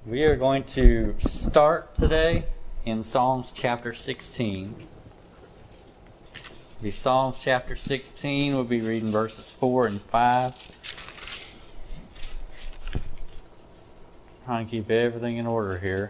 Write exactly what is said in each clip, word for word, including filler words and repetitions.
We are going to start today in Psalms chapter sixteen. The Psalms chapter sixteen, we'll be reading verses four and five. Trying to keep everything in order here.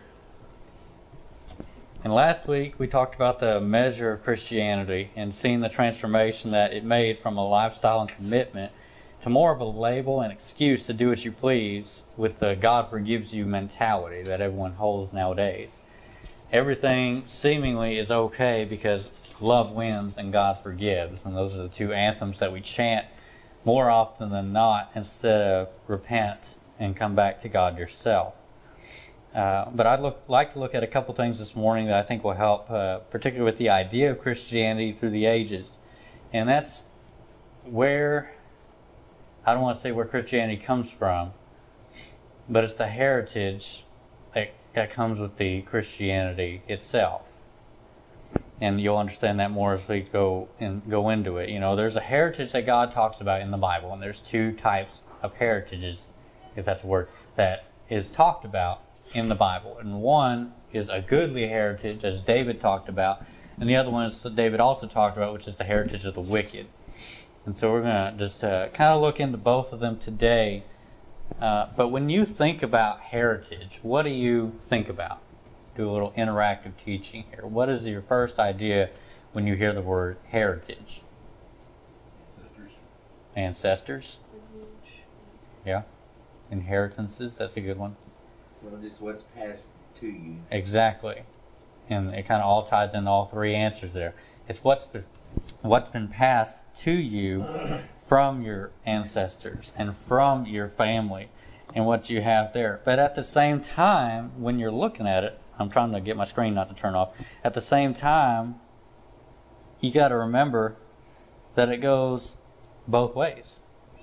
And last week we talked about the measure of Christianity and seeing the transformation that it made from a lifestyle and commitment to more of a label and excuse to do as you please with the God forgives you mentality that everyone holds nowadays. Everything seemingly is okay because love wins and God forgives. And those are the two anthems that we chant more often than not instead of repent and come back to God yourself. Uh, but I'd look, like to look at a couple things this morning that I think will help, uh, particularly with the idea of Christianity through the ages. And that's where... I don't want to say where Christianity comes from, but it's the heritage that, that comes with the Christianity itself. And you'll understand that more as we go and go into it. You know, there's a heritage that God talks about in the Bible, and there's two types of heritages, if that's a word, that is talked about in the Bible. And one is a goodly heritage, as David talked about, and the other one is that David also talked about, which is the heritage of the wicked. And so we're going to just uh, kind of look into both of them today. Uh, but when you think about heritage, what do you think about? Do a little interactive teaching here. What is your first idea when you hear the word heritage? Ancestors. Ancestors? Yeah. Inheritances, that's a good one. Well, just what's passed to you. Exactly. And it kind of all ties in all three answers there. It's what's been what's been passed to you from your ancestors and from your family and what you have there. But at the same time, when you're looking at it, I'm trying to get my screen not to turn off. At the same time, you got to remember that it goes both ways.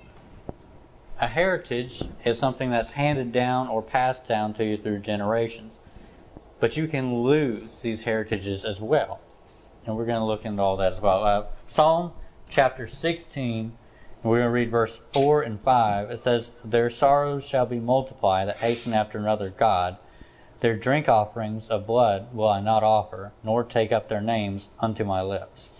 A heritage is something that's handed down or passed down to you through generations. But you can lose these heritages as well. And we're going to look into all that as well. Uh, Psalm chapter sixteen, and we're going to read verse four and five. It says, "Their sorrows shall be multiplied that hasten after another God. Their drink offerings of blood will I not offer, nor take up their names unto my lips.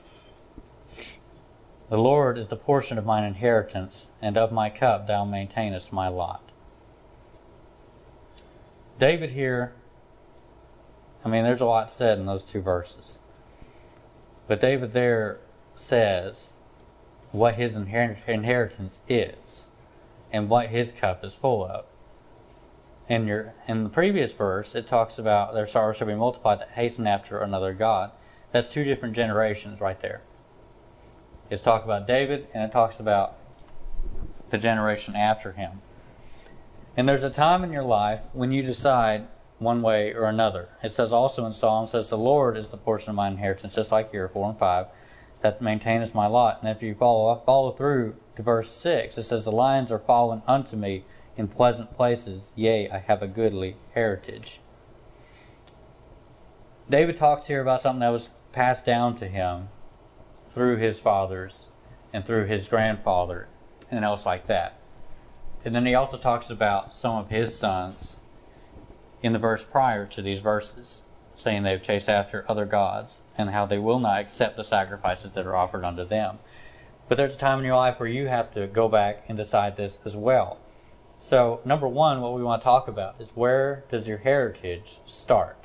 The Lord is the portion of mine inheritance, and of my cup thou maintainest my lot." David here, I mean, there's a lot said in those two verses. But David there says what his inher- inheritance is and what his cup is full of. In, your, in the previous verse, it talks about their sorrows shall be multiplied that hasten after another God. That's two different generations right there. It's talking about David and it talks about the generation after him. And there's a time in your life when you decide one way or another. It says also in Psalms, says, "The Lord is the portion of my inheritance," just like here, four and five, "that maintaineth my lot." And if you follow follow through to verse six, it says, "The lions are fallen unto me in pleasant places, yea, I have a goodly heritage." David talks here about something that was passed down to him through his fathers and through his grandfather and else like that. And then he also talks about some of his sons in the verse prior to these verses, saying they've chased after other gods and how they will not accept the sacrifices that are offered unto them. But there's a time in your life where you have to go back and decide this as well. So, number one, what we want to talk about is, where does your heritage start?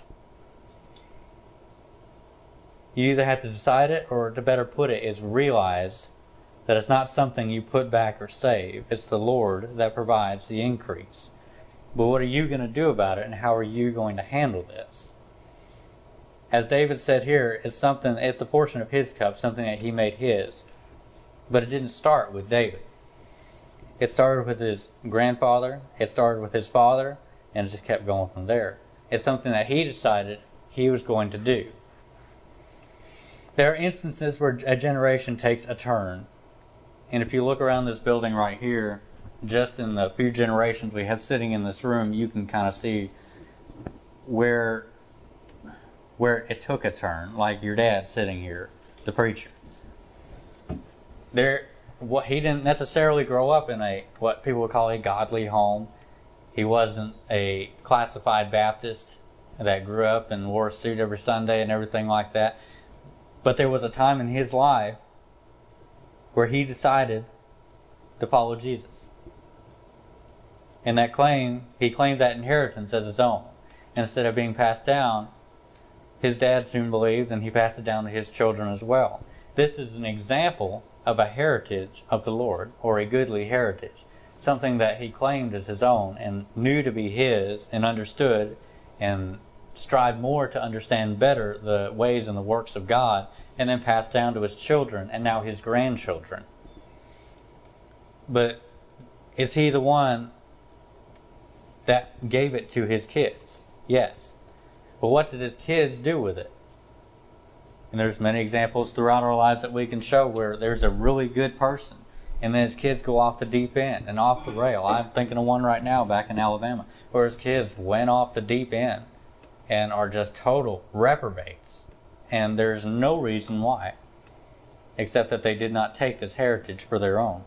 You either have to decide it, or to better put it, is realize that it's not something you put back or save. It's the Lord that provides the increase. But what are you going to do about it, and how are you going to handle this? As David said here, it's something, it's a portion of his cup, something that he made his. But it didn't start with David. It started with his grandfather, it started with his father, and it just kept going from there. It's something that he decided he was going to do. There are instances where a generation takes a turn. And if you look around this building right here, just in the few generations we have sitting in this room, you can kind of see where where it took a turn, like your dad sitting here, the preacher. There, what he didn't necessarily grow up in a what people would call a godly home. He wasn't a classified Baptist that grew up and wore a suit every Sunday and everything like that. But there was a time in his life where he decided to follow Jesus. And that claim, he claimed that inheritance as his own. Instead of being passed down, his dad soon believed, and he passed it down to his children as well. This is an example of a heritage of the Lord, or a goodly heritage. Something that he claimed as his own and knew to be his and understood and strived more to understand better the ways and the works of God, and then passed down to his children and now his grandchildren. But is he the one that gave it to his kids? Yes. But what did his kids do with it? And there's many examples throughout our lives that we can show where there's a really good person, and then his kids go off the deep end and off the rail. I'm thinking of one right now back in Alabama, where his kids went off the deep end and are just total reprobates. And there's no reason why, except that they did not take this heritage for their own.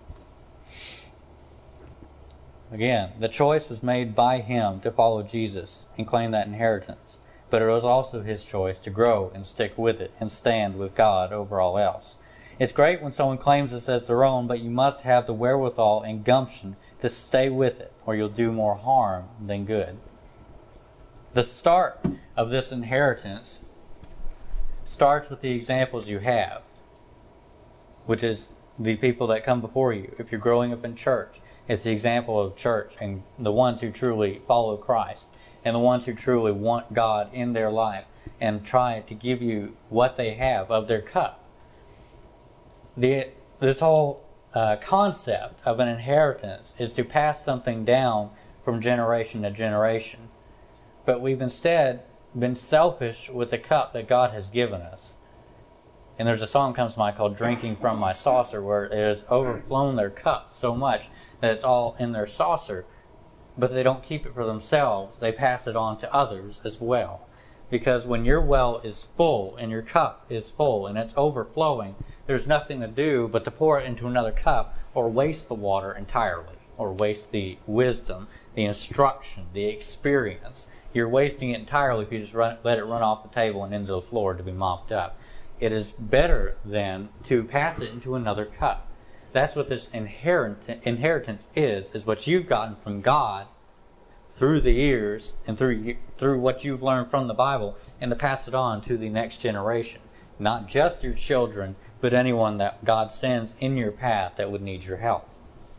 Again, the choice was made by him to follow Jesus and claim that inheritance. But it was also his choice to grow and stick with it and stand with God over all else. It's great when someone claims this as their own, but you must have the wherewithal and gumption to stay with it, or you'll do more harm than good. The start of this inheritance starts with the examples you have, which is the people that come before you. If you're growing up in church, it's the example of church and the ones who truly follow Christ and the ones who truly want God in their life and try to give you what they have of their cup. The, this whole uh, concept of an inheritance is to pass something down from generation to generation. But we've instead been selfish with the cup that God has given us. And there's a song comes to mind called Drinking from My Saucer, where it has overflown their cup so much that it's all in their saucer, but they don't keep it for themselves. They pass it on to others as well. Because when your well is full and your cup is full and it's overflowing, there's nothing to do but to pour it into another cup or waste the water entirely, or waste the wisdom, the instruction, the experience. You're wasting it entirely if you just run, let it run off the table and into the floor to be mopped up. It is better then to pass it into another cup. That's what this inheritance is, is what you've gotten from God through the years and through through what you've learned from the Bible, and to pass it on to the next generation. Not just your children, but anyone that God sends in your path that would need your help.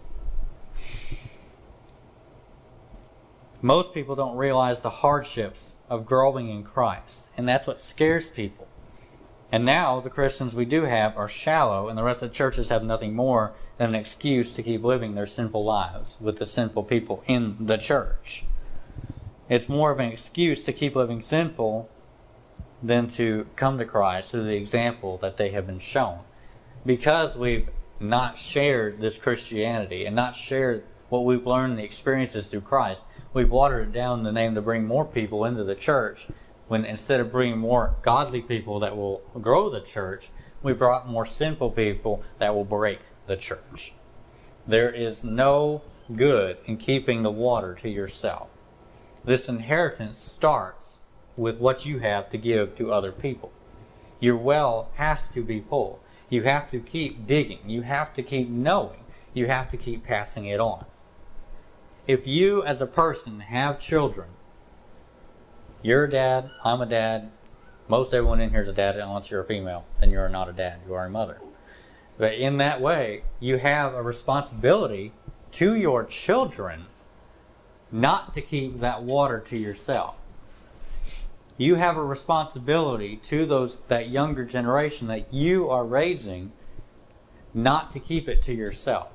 Most people don't realize the hardships of growing in Christ, and that's what scares people. And now the Christians we do have are shallow, and the rest of the churches have nothing more than an excuse to keep living their sinful lives with the sinful people in the church. It's more of an excuse to keep living sinful than to come to Christ through the example that they have been shown. Because we've not shared this Christianity and not shared what we've learned and the experiences through Christ, we've watered it down in the name to bring more people into the church, when instead of bringing more godly people that will grow the church, we brought more sinful people that will break the church. There is no good in keeping the water to yourself. This inheritance starts with what you have to give to other people. Your well has to be full. You have to keep digging. You have to keep knowing. You have to keep passing it on. If you as a person have children, you're a dad, I'm a dad, most everyone in here is a dad unless you're a female, then you're not a dad, you are a mother. But in that way, you have a responsibility to your children not to keep that water to yourself. You have a responsibility to those that younger generation that you are raising not to keep it to yourself.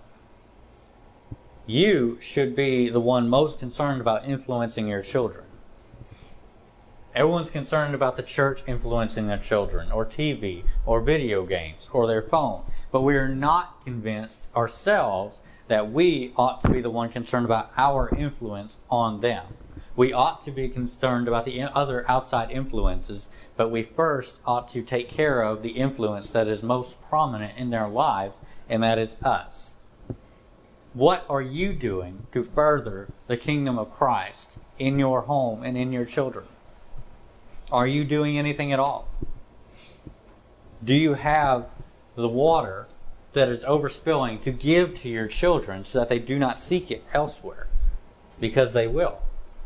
You should be the one most concerned about influencing your children. Everyone's concerned about the church influencing their children, or T V, or video games, or their phone. But we are not convinced ourselves that we ought to be the one concerned about our influence on them. We ought to be concerned about the other outside influences, but we first ought to take care of the influence that is most prominent in their lives, and that is us. What are you doing to further the kingdom of Christ in your home and in your children? Are you doing anything at all? Do you have the water that is overspilling to give to your children so that they do not seek it elsewhere? Because they will.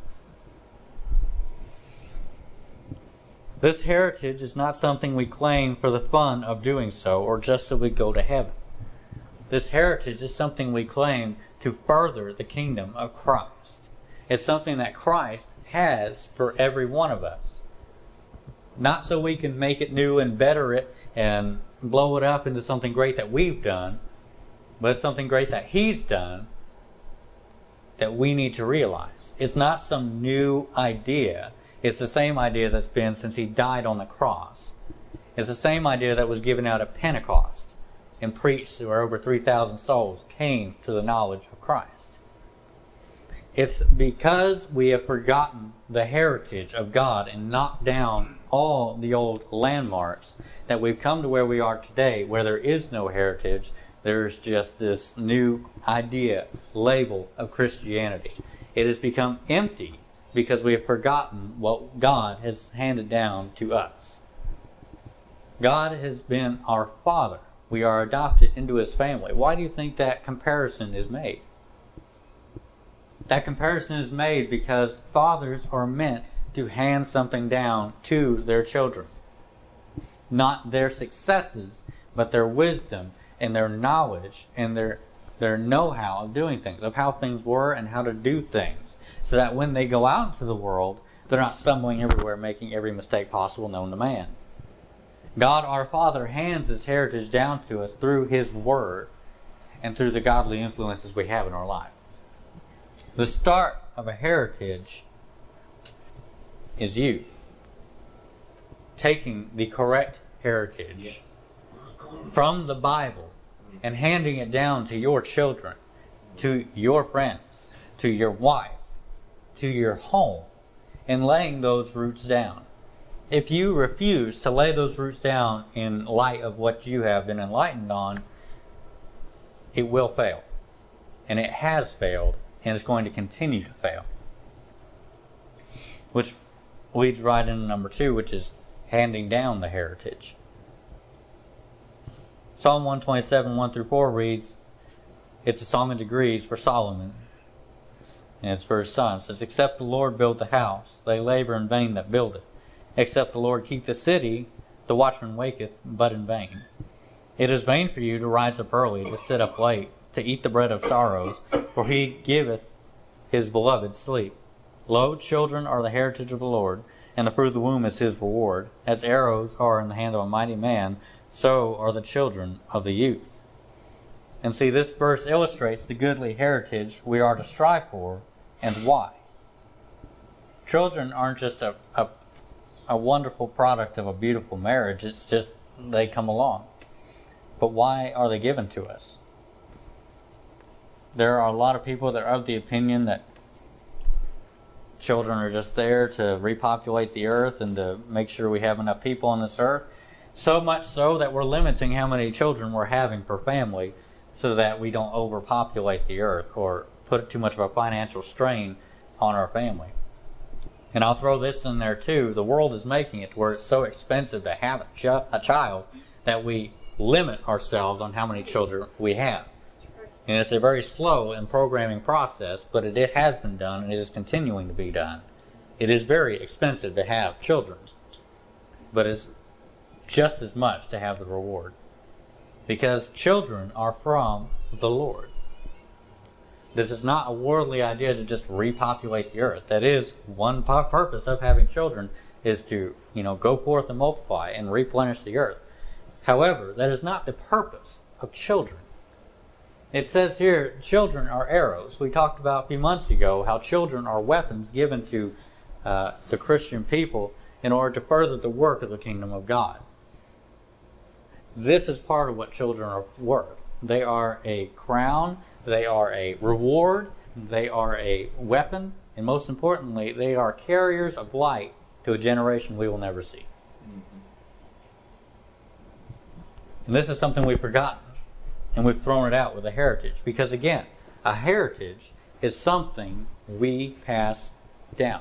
This heritage is not something we claim for the fun of doing so or just so we go to heaven. This heritage is something we claim to further the kingdom of Christ. It's something that Christ has for every one of us. Not so we can make it new and better it and blow it up into something great that we've done, but it's something great that He's done that we need to realize. It's not some new idea. It's the same idea that's been since He died on the cross. It's the same idea that was given out at Pentecost and preached where over three thousand souls came to the knowledge of Christ. It's because we have forgotten the heritage of God and knocked down all the old landmarks that we've come to where we are today, where there is no heritage. There's just this new idea, label of Christianity. It has become empty because we have forgotten what God has handed down to us. God has been our Father. We are adopted into His family. Why do you think that comparison is made? That comparison is made because fathers are meant to hand something down to their children. Not their successes, but their wisdom and their knowledge and their their know-how of doing things, of how things were and how to do things, so that when they go out into the world, they're not stumbling everywhere, making every mistake possible known to man. God, our Father, hands His heritage down to us through His Word and through the godly influences we have in our life. The start of a heritage is you taking the correct heritage yes. from the Bible and handing it down to your children, to your friends, to your wife, to your home, and laying those roots down. If you refuse to lay those roots down in light of what you have been enlightened on, it will fail. And it has failed, and it's going to continue to fail. Which leads right into number two, which is handing down the heritage. Psalm one twenty-seven, one through four reads, it's a song of degrees for Solomon, and it's for his son. It says, except the Lord build the house, they labor in vain that build it. Except the Lord keep the city, the watchman waketh, but in vain. It is vain for you to rise up early, to sit up late, to eat the bread of sorrows, for He giveth His beloved sleep. Lo, children are the heritage of the Lord, and the fruit of the womb is His reward. As arrows are in the hand of a mighty man, so are the children of the youth. And see, this verse illustrates the goodly heritage we are to strive for and why. Children aren't just a, a, a wonderful product of a beautiful marriage. It's just they come along. But why are they given to us? There are a lot of people that are of the opinion that children are just there to repopulate the earth and to make sure we have enough people on this earth. So much so that we're limiting how many children we're having per family so that we don't overpopulate the earth or put too much of a financial strain on our family. And I'll throw this in there too. The world is making it where it's so expensive to have a, ch- a child that we limit ourselves on how many children we have. And it's a very slow and programming process, but it, it has been done and it is continuing to be done. It is very expensive to have children, but it's just as much to have the reward. Because children are from the Lord. This is not a worldly idea to just repopulate the earth. That is one purpose of having children, is to, you know, go forth and multiply and replenish the earth. However, that is not the purpose of children. It says here, children are arrows. We talked about a few months ago how children are weapons given to uh, the Christian people in order to further the work of the kingdom of God. This is part of what children are worth. They are a crown, they are a reward, they are a weapon, and most importantly, they are carriers of light to a generation we will never see. And this is something we've forgotten, and we've thrown it out with a heritage. Because again, A heritage is something we pass down.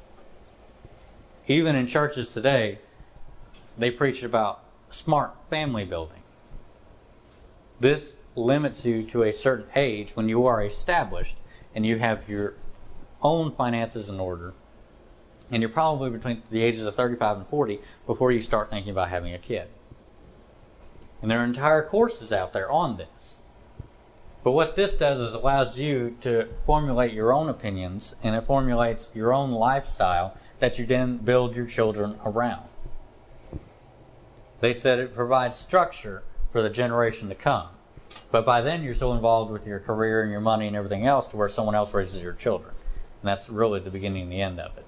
Even in churches today, they preach about smart family building. This limits you to a certain age when you are established and you have your own finances in order. And you're probably between the ages of thirty-five and forty before you start thinking about having a kid. And there are entire courses out there on this. But what this does is it allows you to formulate your own opinions, and it formulates your own lifestyle that you then build your children around. They said it provides structure for the generation to come. But by then you're so involved with your career and your money and everything else to where someone else raises your children. And that's really the beginning and the end of it.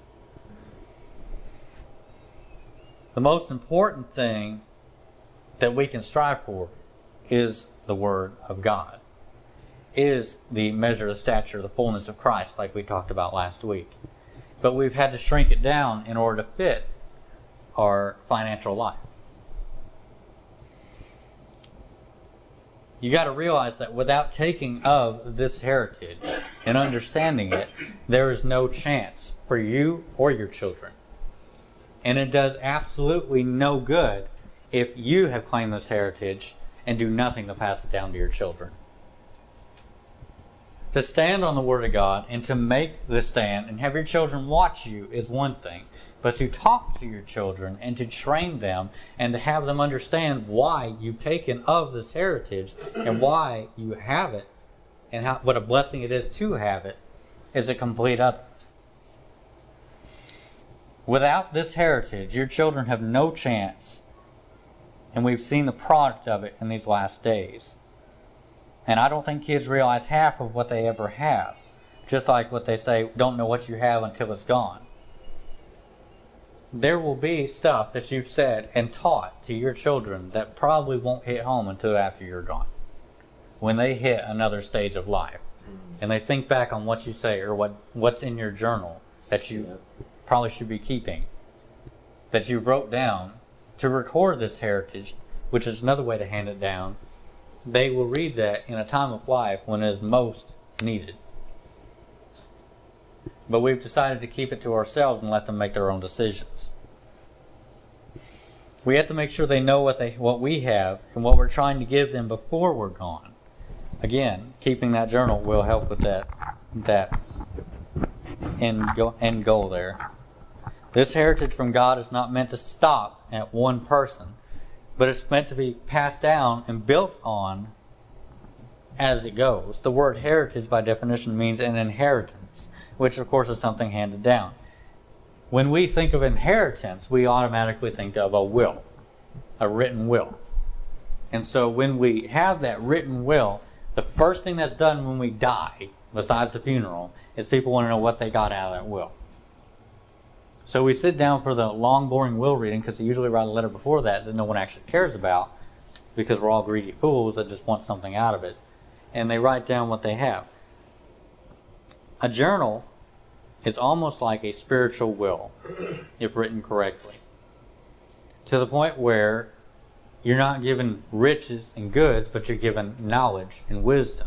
The most important thing that we can strive for is the Word of God. Is the measure of the stature, the fullness of Christ, like we talked about last week. But we've had to shrink it down in order to fit our financial life. You got to realize that without taking of this heritage and understanding it, there is no chance for you or your children. And it does absolutely no good if you have claimed this heritage and do nothing to pass it down to your children. To stand on the Word of God and to make the stand and have your children watch you is one thing. But to talk to your children and to train them and to have them understand why you've taken of this heritage and why you have it and how, what a blessing it is to have it is a complete other. Without this heritage, your children have no chance. And we've seen the product of it in these last days. And I don't think kids realize half of what they ever have. Just like what they say, don't know what you have until it's gone. There will be stuff that you've said and taught to your children that probably won't hit home until after you're gone. When they hit another stage of life. And they think back on what you say or what, what's in your journal that you probably should be keeping. That you wrote down to record this heritage, which is another way to hand it down. They will read that in a time of life when it is most needed. But we've decided to keep it to ourselves and let them make their own decisions. We have to make sure they know what they what we have and what we're trying to give them before we're gone. Again, keeping that journal will help with that that end, go, end goal there. This heritage from God is not meant to stop at one person, but it's meant to be passed down and built on as it goes. The word heritage, by definition, means an inheritance, which, of course, is something handed down. When we think of inheritance, we automatically think of a will, a written will. And so when we have that written will, the first thing that's done when we die, besides the funeral, is people want to know what they got out of that will. So we sit down for the long, boring will reading, because they usually write a letter before that that no one actually cares about, because we're all greedy fools that just want something out of it. And they write down what they have. A journal is almost like a spiritual will, if written correctly. To the point where you're not given riches and goods, but you're given knowledge and wisdom.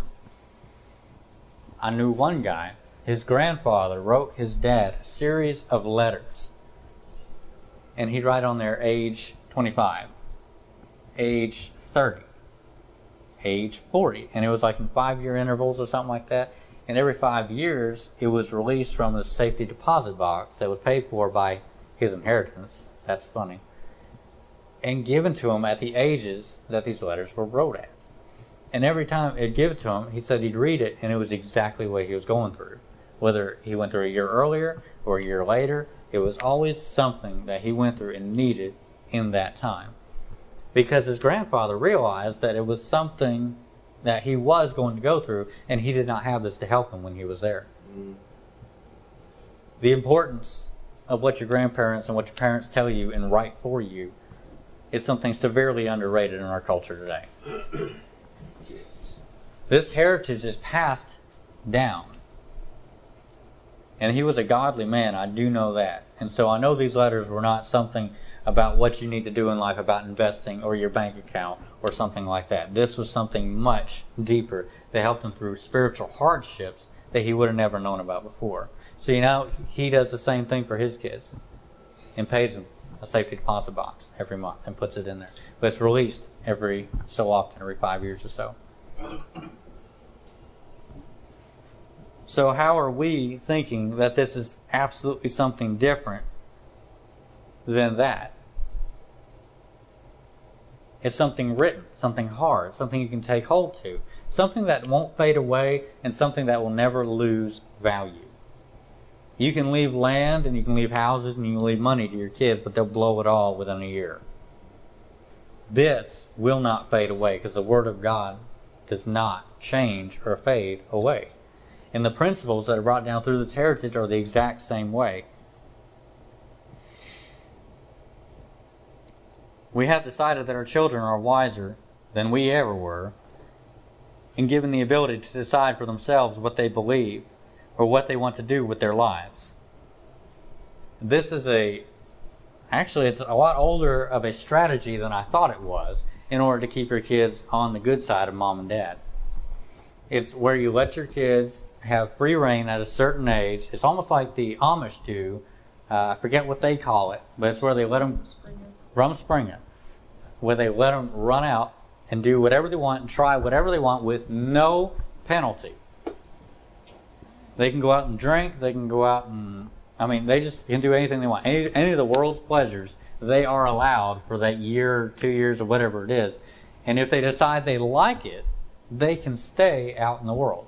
I knew one guy, his grandfather wrote his dad a series of letters. And he'd write on there age twenty-five, age thirty, age forty. And it was like in five-year intervals or something like that. And every five years, it was released from the safety deposit box that was paid for by his inheritance. That's funny. And given to him at the ages that these letters were wrote at. And every time it'd give it to him, he said he'd read it, and it was exactly what he was going through. Whether he went through a year earlier or a year later, it was always something that he went through and needed in that time. Because his grandfather realized that it was something that he was going to go through, and he did not have this to help him when he was there. Mm. The importance of what your grandparents and what your parents tell you and write for you is something severely underrated in our culture today. Yes. This heritage is passed down. And he was a godly man, I do know that. And so I know these letters were not something about what you need to do in life, about investing or your bank account or something like that. This was something much deeper that helped him through spiritual hardships that he would have never known about before. So you know, he does the same thing for his kids and pays them a safety deposit box every month and puts it in there. But it's released every so often, every five years or so. So how are we thinking that this is absolutely something different than that? It's something written, something hard, something you can take hold to, something that won't fade away, and something that will never lose value. You can leave land and you can leave houses and you can leave money to your kids, but they'll blow it all within a year. This will not fade away because the Word of God does not change or fade away. And the principles that are brought down through this heritage are the exact same way. We have decided that our children are wiser than we ever were, and given the ability to decide for themselves what they believe or what they want to do with their lives. This is a, actually it's a lot older of a strategy than I thought it was in order to keep your kids on the good side of mom and dad. It's where you let your kids have free reign at a certain age. It's almost like the Amish do. Uh, I forget what they call it, but it's where they let them, Rumspringa, where they let them run out and do whatever they want and try whatever they want with no penalty. They can go out and drink, they can go out and, I mean, they just can do anything they want. Any, any of the world's pleasures, they are allowed for that year, two years, or whatever it is. And if they decide they like it, they can stay out in the world.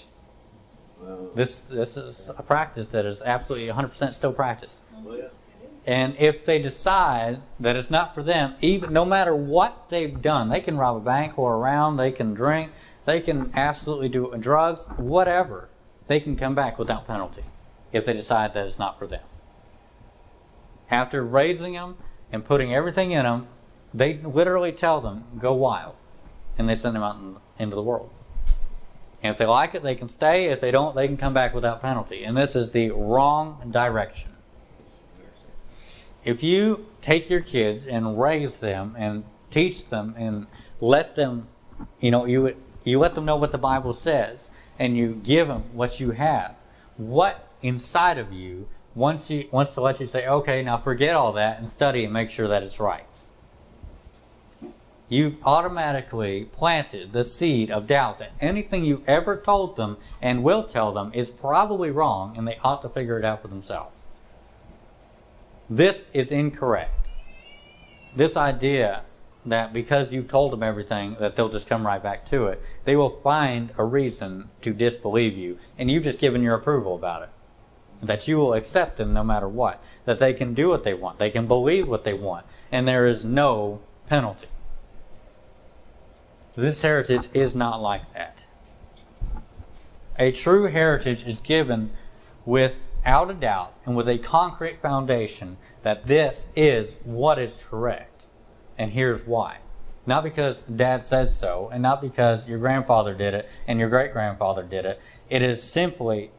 This this is a practice that is absolutely one hundred percent still practiced. And if they decide that it's not for them, even no matter what they've done, they can rob a bank or around, they can drink, they can absolutely do drugs, whatever. They can come back without penalty if they decide that it's not for them. After raising them and putting everything in them, they literally tell them, go wild. And they send them out in, into the world. And if they like it, they can stay. If they don't, they can come back without penalty. And this is the wrong direction. If you take your kids and raise them and teach them and let them, you know, you you let them know what the Bible says, and you give them what you have, what inside of you wants you wants to let you say, okay, now forget all that and study and make sure that it's right. You've automatically planted the seed of doubt that anything you ever told them and will tell them is probably wrong, and they ought to figure it out for themselves. This is incorrect. This idea that because you've told them everything that they'll just come right back to it, they will find a reason to disbelieve you, and you've just given your approval about it. That you will accept them no matter what. That they can do what they want. They can believe what they want. And there is no penalty. This heritage is not like that. A true heritage is given without a doubt and with a concrete foundation that this is what is correct. And here's why. Not because Dad says so, and not because your grandfather did it and your great-grandfather did it. It is simply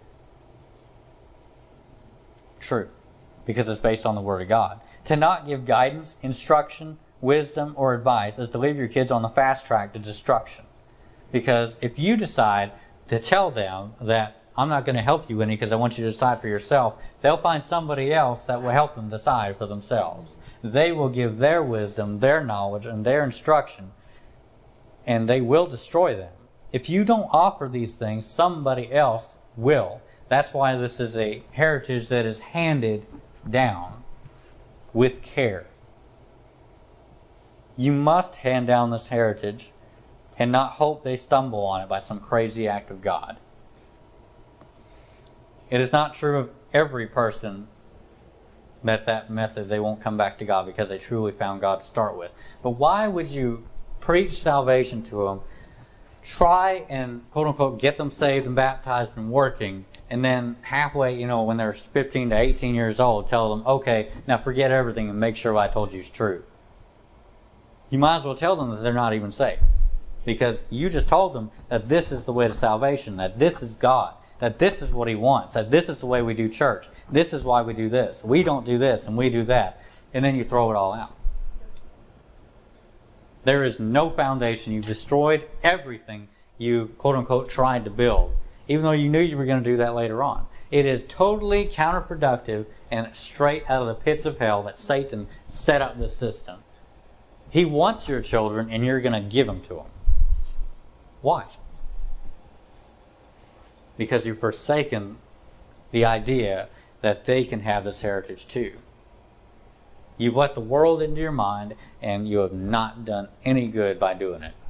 true because it's based on the Word of God. To not give guidance, instruction, wisdom, or advice is to leave your kids on the fast track to destruction. Because if you decide to tell them that I'm not going to help you any because I want you to decide for yourself, they'll find somebody else that will help them decide for themselves. They will give their wisdom, their knowledge, and their instruction, and they will destroy them. If you don't offer these things, somebody else will. That's why this is a heritage that is handed down with care. You must hand down this heritage and not hope they stumble on it by some crazy act of God. It is not true of every person that that method they won't come back to God because they truly found God to start with. But why would you preach salvation to them, try and quote-unquote get them saved and baptized and working, and then halfway, you know, when they're fifteen to eighteen years old, tell them, okay, now forget everything and make sure what I told you is true? You might as well tell them that they're not even saved. Because you just told them that this is the way to salvation, that this is God, that this is what He wants, that this is the way we do church, this is why we do this. We don't do this and we do that. and then you throw it all out. There is no foundation. You've destroyed everything you, quote unquote, tried to build, even though you knew you were going to do that later on. It is totally counterproductive and straight out of the pits of hell that Satan set up this system. He wants your children, and you're going to give them to him. Why? Because you've forsaken the idea that they can have this heritage too. You've let the world into your mind, and you have not done any good by doing it.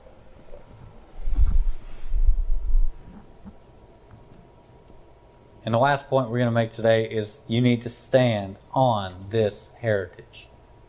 And the last point we're going to make today is you need to stand on this heritage.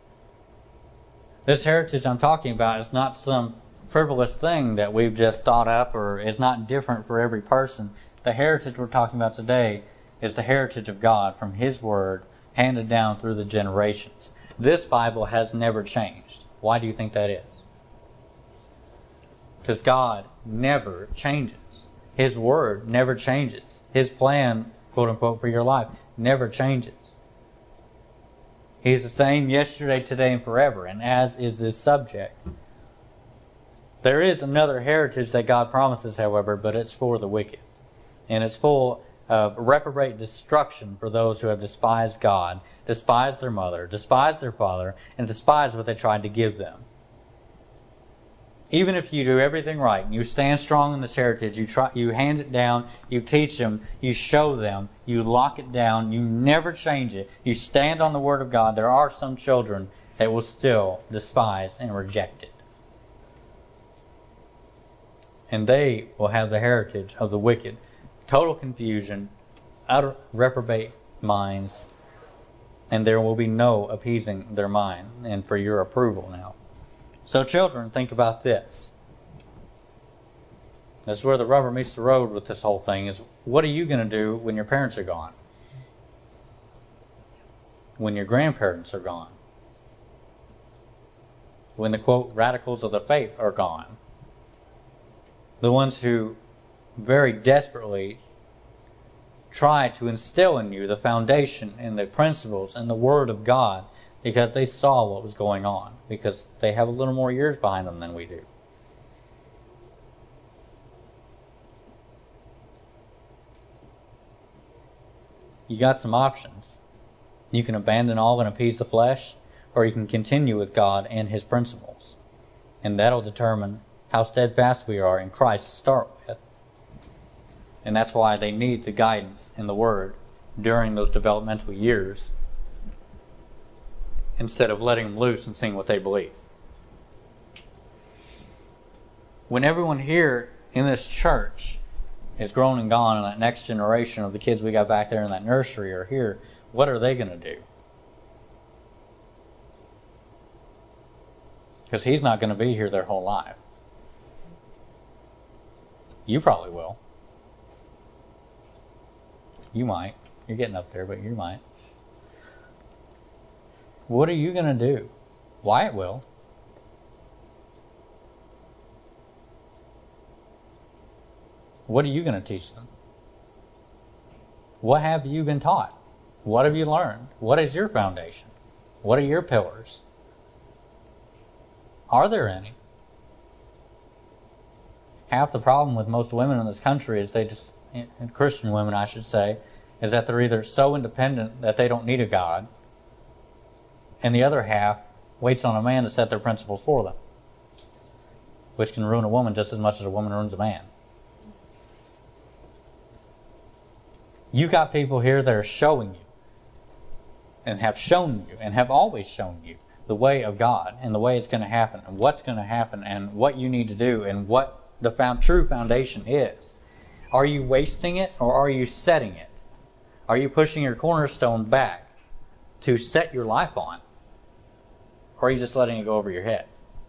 This heritage I'm talking about is not some frivolous thing that we've just thought up, or is not different for every person. The heritage we're talking about today is the heritage of God from His Word, handed down through the generations. This Bible has never changed. Why do you think that is? Because God never changes. His Word never changes. His plan, quote unquote, for your life never changes. He's the same yesterday, today, and forever, and as is this subject. There is another heritage that God promises, however, but it's for the wicked. And it's full of reprobate destruction for those who have despised God, despised their mother, despised their father, and despised what they tried to give them. Even if you do everything right, and you stand strong in this heritage, you try, you hand it down, you teach them, you show them, you lock it down, you never change it, you stand on the Word of God, there are some children that will still despise and reject it. And they will have the heritage of the wicked. Total confusion, utter reprobate minds, and there will be no appeasing their mind, and for your approval now. So children, think about this. This is where the rubber meets the road with this whole thing, is what are you going to do when your parents are gone? When your grandparents are gone? When the, quote, radicals of the faith are gone? The ones who very desperately try to instill in you the foundation and the principles and the Word of God, because they saw what was going on, because they have a little more years behind them than we do. You got some options. You can abandon all and appease the flesh, or you can continue with God and His principles. And that'll determine how steadfast we are in Christ to start with. And that's why they need the guidance in the Word during those developmental years, instead of letting them loose and seeing what they believe. When everyone here in this church is grown and gone, and that next generation of the kids we got back there in that nursery are here, what are they going to do? Because he's not going to be here their whole life. You probably will. You might. You're getting up there, but you might. What are you going to do? Wyatt will. What are you going to teach them? What have you been taught? What have you learned? What is your foundation? What are your pillars? Are there any? Half the problem with most women in this country is they just, Christian women I should say, is that they're either so independent that they don't need a God, and the other half waits on a man to set their principles for them, which can ruin a woman just as much as a woman ruins a man. You got people here that are showing you, and have shown you, and have always shown you the way of God, and the way it's going to happen, and what's going to happen, and what you need to do, and what the found, true foundation is. Are you wasting it, or are you setting it? Are you pushing your cornerstone back to set your life on? Or are you just letting it go over your head?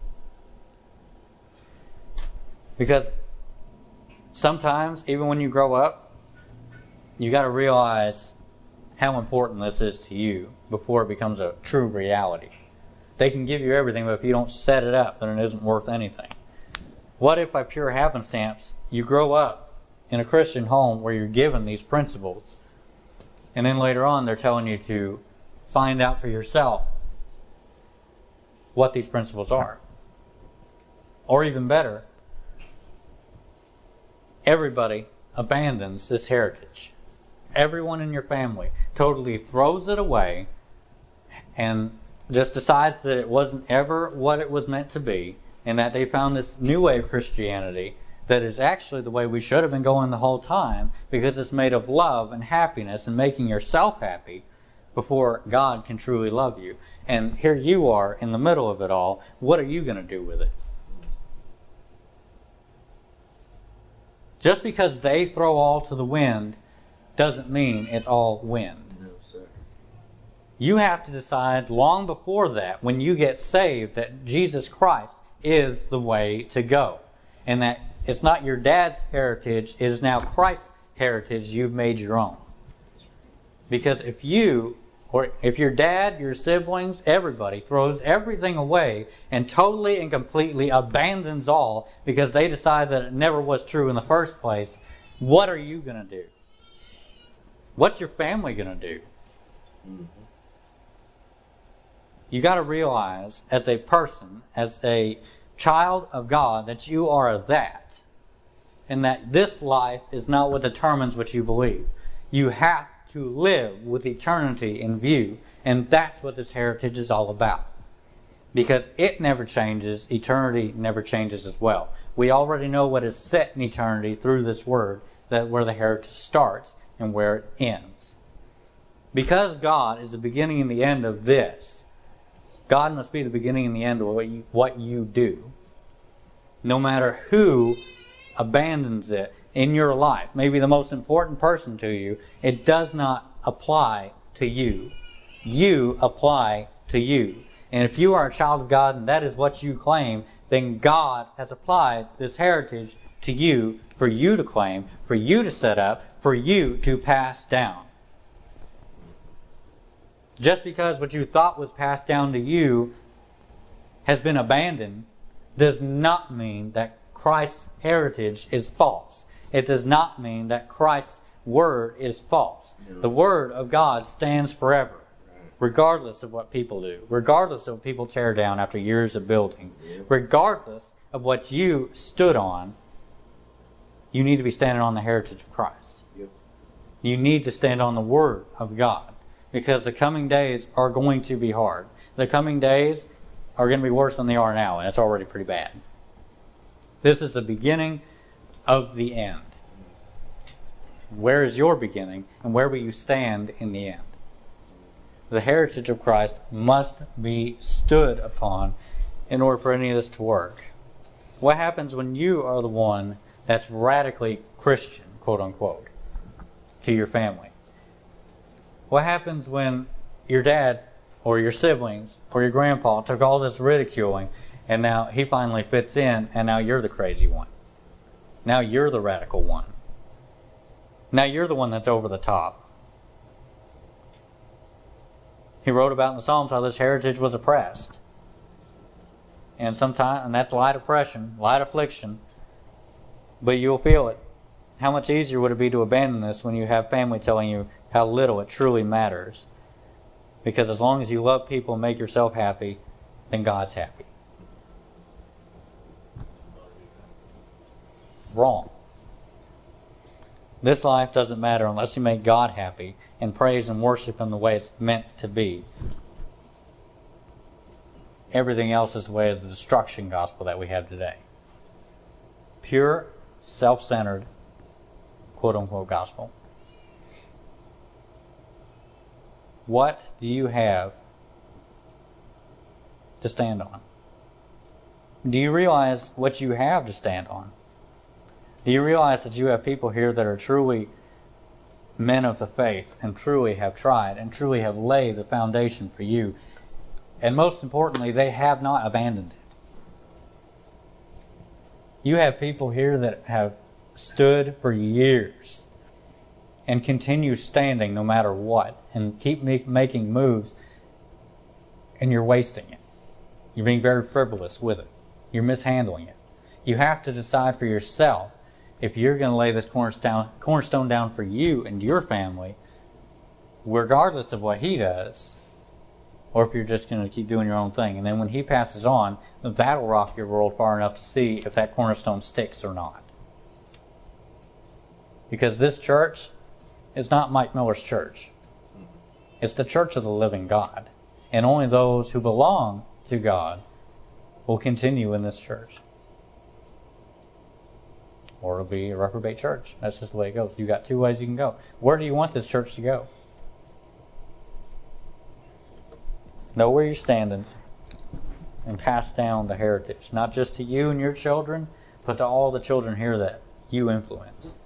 Because sometimes, even when you grow up, you got to realize how important this is to you before it becomes a true reality. They can give you everything, but if you don't set it up, then it isn't worth anything. What if by pure happenstance you grow up in a Christian home where you're given these principles, and then later on they're telling you to find out for yourself what these principles are. Or even better, everybody abandons this heritage. Everyone in your family totally throws it away and just decides that it wasn't ever what it was meant to be, and that they found this new way of Christianity that is actually the way we should have been going the whole time, because it's made of love and happiness and making yourself happy before God can truly love you. And here you are in the middle of it all. What are you going to do with it? Just because they throw all to the wind doesn't mean it's all wind. No, sir. You have to decide long before that, when you get saved, that Jesus Christ is the way to go. And that it's not your dad's heritage, it is now Christ's heritage you've made your own. Because if you, or if your dad, your siblings, everybody throws everything away and totally and completely abandons all because they decide that it never was true in the first place, what are you going to do? What's your family going to do? Mm-hmm. You got to realize, as a person, as a child of God, that you are that. And that this life is not what determines what you believe. You have to live with eternity in view. And that's what this heritage is all about. Because it never changes, eternity never changes as well. We already know what is set in eternity through this word, that where the heritage starts and where it ends. Because God is the beginning and the end of this, God must be the beginning and the end of what you, what you do. No matter who abandons it in your life, maybe the most important person to you, it does not apply to you. You apply to you. And if you are a child of God and that is what you claim, then God has applied this heritage to you for you to claim, for you to set up, for you to pass down. Just because what you thought was passed down to you has been abandoned does not mean that Christ's heritage is false. It does not mean that Christ's word is false. No. The word of God stands forever, regardless of what people do, regardless of what people tear down after years of building, yep. regardless of what you stood on. You need to be standing on the heritage of Christ. Yep. You need to stand on the word of God, because the coming days are going to be hard. The coming days are going to be worse than they are now, and it's already pretty bad. This is the beginning of the end. Where is your beginning, and where will you stand in the end? The heritage of Christ must be stood upon in order for any of this to work. What happens when you are the one that's radically Christian, quote unquote, to your family? What happens when your dad or your siblings or your grandpa took all this ridiculing and now he finally fits in and now you're the crazy one? Now you're the radical one. Now you're the one that's over the top. He wrote about in the Psalms how this heritage was oppressed. And sometimes, and that's light oppression, light affliction, but you'll feel it. How much easier would it be to abandon this when you have family telling you how little it truly matters? Because as long as you love people and make yourself happy, then God's happy. Wrong. This life doesn't matter unless you make God happy and praise and worship Him the way it's meant to be. Everything else is the way of the destruction gospel that we have today. Pure, self-centered, quote-unquote gospel. What do you have to stand on? Do you realize what you have to stand on? Do you realize that you have people here that are truly men of the faith and truly have tried and truly have laid the foundation for you? And most importantly, they have not abandoned it. You have people here that have stood for years and continue standing no matter what and keep make, making moves, and you're wasting it. You're being very frivolous with it. You're mishandling it. You have to decide for yourself if you're going to lay this cornerstone, cornerstone down for you and your family, regardless of what he does, or if you're just going to keep doing your own thing. And then when he passes on, that'll rock your world far enough to see if that cornerstone sticks or not. Because this church is not Mike Miller's church. It's the church of the living God. And only those who belong to God will continue in this church. Or it'll be a reprobate church. That's just the way it goes. You've got two ways you can go. Where do you want this church to go? Know where you're standing and pass down the heritage. Not just to you and your children, but to all the children here that you influence.